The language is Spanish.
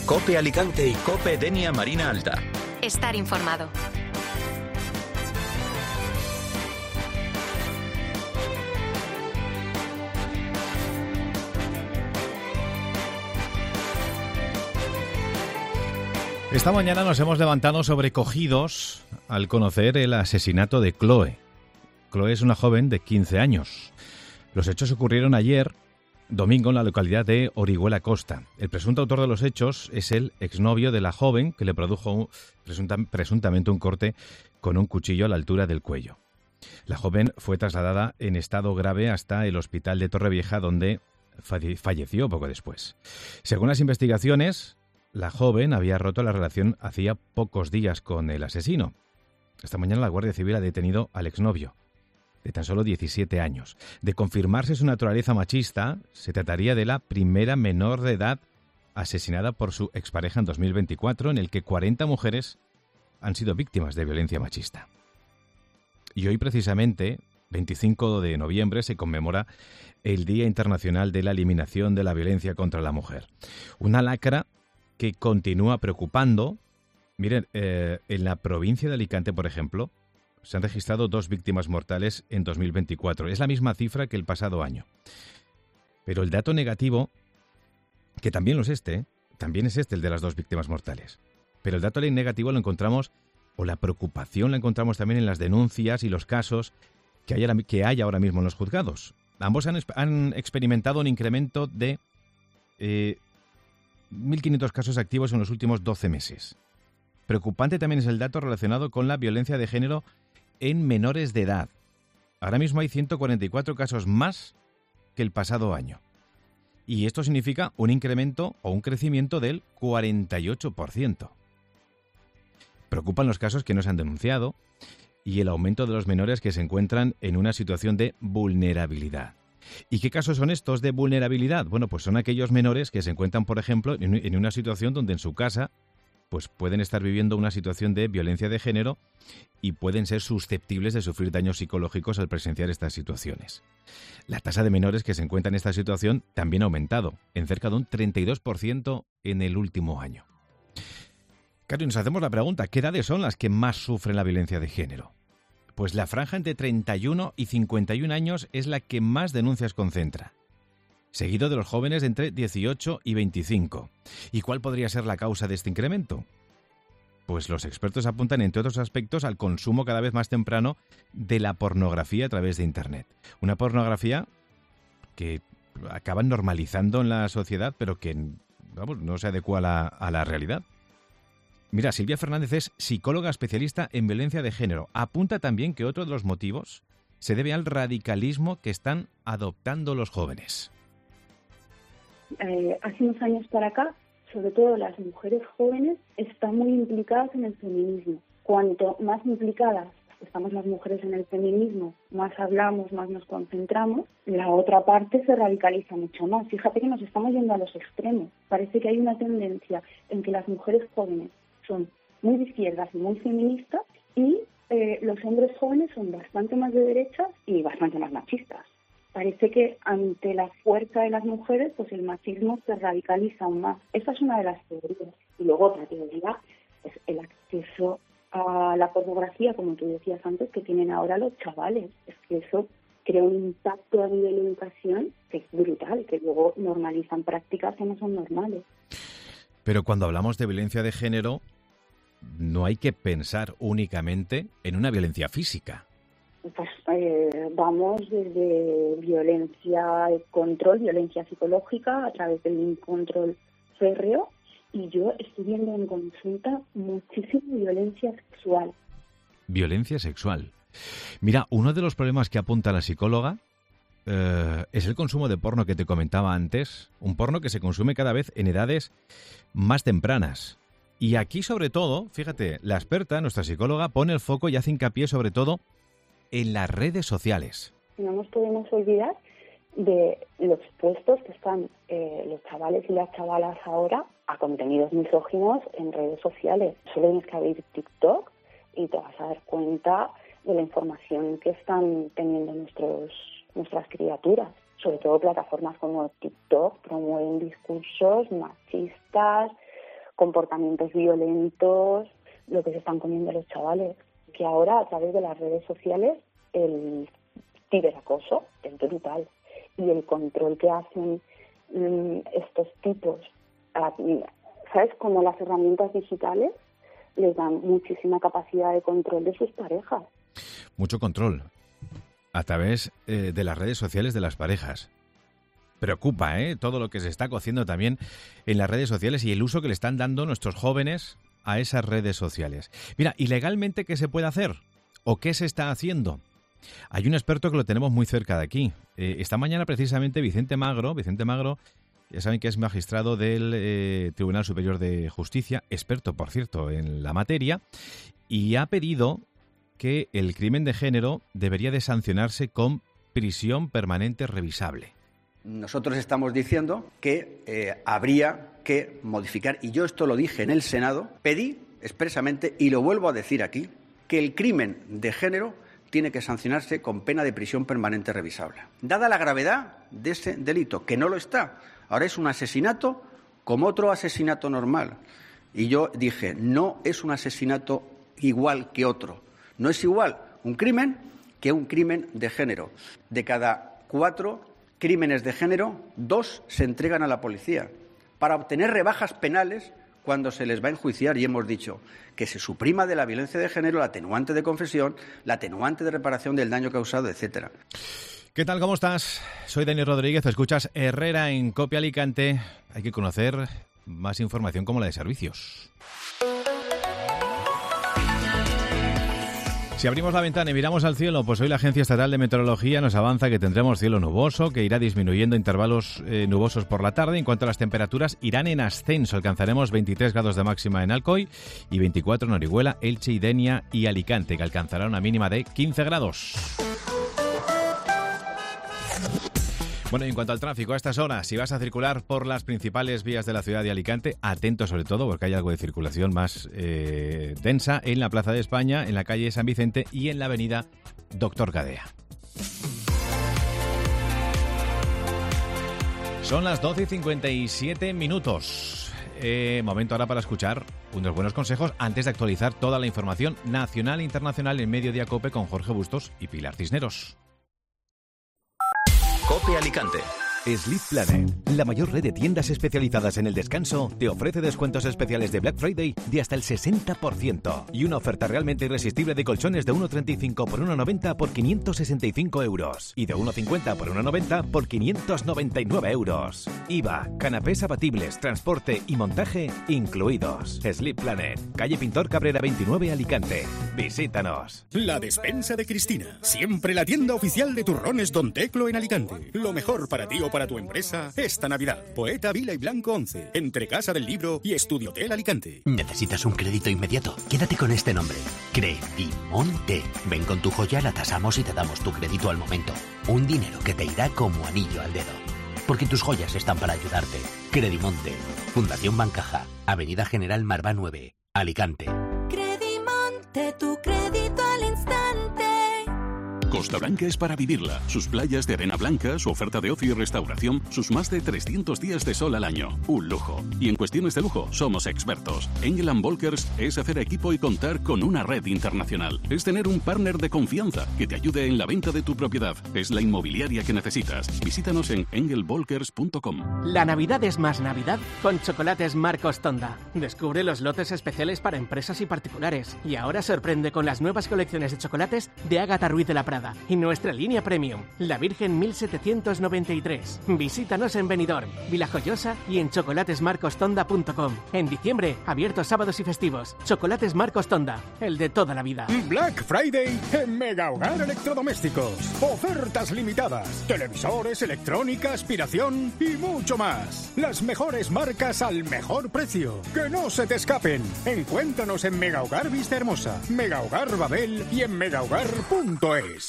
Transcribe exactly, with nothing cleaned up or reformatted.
COPE Alicante y COPE Denia Marina Alta. Estar informado. Esta mañana nos hemos levantado sobrecogidos al conocer el asesinato de Chloe. Chloe es una joven de quince años. Los hechos ocurrieron ayer, domingo, en la localidad de Orihuela Costa. El presunto autor de los hechos es el exnovio de la joven que le produjo un, presunta, presuntamente un corte con un cuchillo a la altura del cuello. La joven fue trasladada en estado grave hasta el hospital de Torrevieja, donde falleció poco después. Según las investigaciones, la joven había roto la relación hacía pocos días con el asesino. Esta mañana la Guardia Civil ha detenido al exnovio, de tan solo diecisiete años. De confirmarse su naturaleza machista, se trataría de la primera menor de edad asesinada por su expareja en dos mil veinticuatro, en el que cuarenta mujeres han sido víctimas de violencia machista. Y hoy, precisamente, veinticinco de noviembre, se conmemora el Día Internacional de la Eliminación de la Violencia contra la Mujer. Una lacra que continúa preocupando. Miren, eh, en la provincia de Alicante, por ejemplo, se han registrado dos víctimas mortales en dos mil veinticuatro. Es la misma cifra que el pasado año. Pero el dato negativo, que también lo es este, también es este, el de las dos víctimas mortales. Pero el dato negativo lo encontramos, o la preocupación la encontramos también en las denuncias y los casos que hay, que hay ahora mismo en los juzgados. Ambos han, han experimentado un incremento de Eh, mil quinientos casos activos en los últimos doce meses. Preocupante también es el dato relacionado con la violencia de género en menores de edad. Ahora mismo hay ciento cuarenta y cuatro casos más que el pasado año. Y esto significa un incremento o un crecimiento del cuarenta y ocho por ciento. Preocupan los casos que no se han denunciado y el aumento de los menores que se encuentran en una situación de vulnerabilidad. ¿Y qué casos son estos de vulnerabilidad? Bueno, pues son aquellos menores que se encuentran, por ejemplo, en una situación donde en su casa pues pueden estar viviendo una situación de violencia de género y pueden ser susceptibles de sufrir daños psicológicos al presenciar estas situaciones. La tasa de menores que se encuentran en esta situación también ha aumentado, en cerca de un treinta y dos por ciento en el último año. Claro, y nos hacemos la pregunta, ¿qué edades son las que más sufren la violencia de género? Pues la franja entre treinta y uno y cincuenta y un años es la que más denuncias concentra, seguido de los jóvenes de entre dieciocho y veinticinco. ¿Y cuál podría ser la causa de este incremento? Pues los expertos apuntan, entre otros aspectos, al consumo cada vez más temprano de la pornografía a través de Internet. Una pornografía que acaban normalizando en la sociedad, pero que, vamos, no se adecua a la, a la realidad. Mira, Silvia Fernández es psicóloga especialista en violencia de género. Apunta también que otro de los motivos se debe al radicalismo que están adoptando los jóvenes. Eh, hace unos años para acá, sobre todo las mujeres jóvenes están muy implicadas en el feminismo. Cuanto más implicadas estamos las mujeres en el feminismo, más hablamos, más nos concentramos, la otra parte se radicaliza mucho más. Fíjate que nos estamos yendo a los extremos. Parece que hay una tendencia en que las mujeres jóvenes son muy de izquierdas y muy feministas y eh, los hombres jóvenes son bastante más de derechas y bastante más machistas. Parece que ante la fuerza de las mujeres, pues el machismo se radicaliza aún más. Esa es una de las teorías. Y luego otra teoría es el acceso a la pornografía, como tú decías antes, que tienen ahora los chavales. Es que eso crea un impacto a nivel de educación que es brutal, que luego normalizan prácticas que no son normales. Pero cuando hablamos de violencia de género, no hay que pensar únicamente en una violencia física. Pues eh, vamos desde violencia de control, violencia psicológica, a través del control férreo, y yo estoy viendo en consulta muchísima violencia sexual. Violencia sexual. Mira, uno de los problemas que apunta la psicóloga eh, es el consumo de porno que te comentaba antes, un porno que se consume cada vez en edades más tempranas. Y aquí, sobre todo, fíjate, la experta, nuestra psicóloga, pone el foco y hace hincapié sobre todo en las redes sociales. No nos podemos olvidar de los expuestos que están eh, los chavales y las chavalas ahora a contenidos misóginos en redes sociales. Solo tienes que abrir TikTok y te vas a dar cuenta de la información que están teniendo nuestros nuestras criaturas. Sobre todo plataformas como TikTok promueven discursos machistas, comportamientos violentos, lo que se están comiendo los chavales, que ahora a través de las redes sociales el ciberacoso es brutal y el control que hacen mmm, estos tipos, ¿sabes? Como las herramientas digitales les dan muchísima capacidad de control de sus parejas. Mucho control a través eh, de las redes sociales de las parejas. Preocupa, ¿eh? Todo lo que se está cociendo también en las redes sociales y el uso que le están dando nuestros jóvenes a esas redes sociales. Mira, ¿y legalmente qué se puede hacer? ¿O qué se está haciendo? Hay un experto que lo tenemos muy cerca de aquí. Eh, esta mañana precisamente Vicente Magro, Vicente Magro, ya saben que es magistrado del eh, Tribunal Superior de Justicia, experto, por cierto, en la materia, y ha pedido que el crimen de género debería de sancionarse con prisión permanente revisable. Nosotros estamos diciendo que eh, habría que modificar, y yo esto lo dije en el Senado, pedí expresamente, y lo vuelvo a decir aquí, que el crimen de género tiene que sancionarse con pena de prisión permanente revisable. Dada la gravedad de ese delito, que no lo está, ahora es un asesinato como otro asesinato normal. Y yo dije, no es un asesinato igual que otro. No es igual un crimen que un crimen de género. De cada cuatro crímenes de género, dos se entregan a la policía para obtener rebajas penales cuando se les va a enjuiciar, y hemos dicho que se suprima de la violencia de género la atenuante de confesión, la atenuante de reparación del daño causado, etcétera. ¿Qué tal? ¿Cómo estás? Soy Dani Rodríguez, escuchas Herrera en Cope Alicante. Hay que conocer más información como la de servicios. Si abrimos la ventana y miramos al cielo, pues hoy la Agencia Estatal de Meteorología nos avanza que tendremos cielo nuboso, que irá disminuyendo intervalos eh, nubosos por la tarde. En cuanto a las temperaturas, irán en ascenso. Alcanzaremos veintitrés grados de máxima en Alcoy y veinticuatro en Orihuela, Elche, y Denia y Alicante, que alcanzará una mínima de quince grados. Bueno, y en cuanto al tráfico, a estas horas, si vas a circular por las principales vías de la ciudad de Alicante, atento sobre todo porque hay algo de circulación más eh, densa en la Plaza de España, en la calle San Vicente y en la avenida Doctor Gadea. Son las doce y cincuenta y siete minutos. Eh, momento ahora para escuchar unos buenos consejos antes de actualizar toda la información nacional e internacional en Mediodía Cope con Jorge Bustos y Pilar Cisneros. Cope Alicante. Sleep Planet, la mayor red de tiendas especializadas en el descanso, te ofrece descuentos especiales de Black Friday de hasta el sesenta por ciento y una oferta realmente irresistible de colchones de uno treinta y cinco por uno noventa por quinientos sesenta y cinco euros y de uno cincuenta por uno noventa por quinientos noventa y nueve euros. I V A, canapés abatibles, transporte y montaje incluidos. Sleep Planet, calle Pintor Cabrera veintinueve, Alicante. Visítanos. La despensa de Cristina, siempre la tienda oficial de turrones Don Teclo en Alicante. Lo mejor para ti o para tu empresa esta Navidad. Poeta Vila y Blanco once, entre Casa del Libro y Estudiotel Alicante. ¿Necesitas un crédito inmediato? Quédate con este nombre, Credimonte. Ven con tu joya, la tasamos y te damos tu crédito al momento. Un dinero que te irá como anillo al dedo. Porque tus joyas están para ayudarte. Credimonte. Fundación Bancaja. Avenida General Marvá nueve, Alicante. Credimonte, tu crédito al instante. Costa Blanca es para vivirla. Sus playas de arena blanca, su oferta de ocio y restauración, sus más de trescientos días de sol al año. Un lujo. Y en cuestiones de lujo, somos expertos. Engel and Volkers es hacer equipo y contar con una red internacional. Es tener un partner de confianza que te ayude en la venta de tu propiedad. Es la inmobiliaria que necesitas. Visítanos en engel volkers punto com. La Navidad es más Navidad con Chocolates Marcos Tonda. Descubre los lotes especiales para empresas y particulares. Y ahora sorprende con las nuevas colecciones de chocolates de Ágata Ruiz de la Prada y nuestra línea Premium, La Virgen mil setecientos noventa y tres. Visítanos en Benidorm, Vilajoyosa y en chocolates marcos tonda punto com. En diciembre, abiertos sábados y festivos. Chocolates Marcos Tonda, el de toda la vida. Black Friday en Mega Hogar Electrodomésticos. Ofertas limitadas. Televisores, electrónica, aspiración y mucho más. Las mejores marcas al mejor precio. Que no se te escapen. Encuéntranos en Mega Hogar Vista Hermosa, Mega Hogar Babel y en megahogar punto es.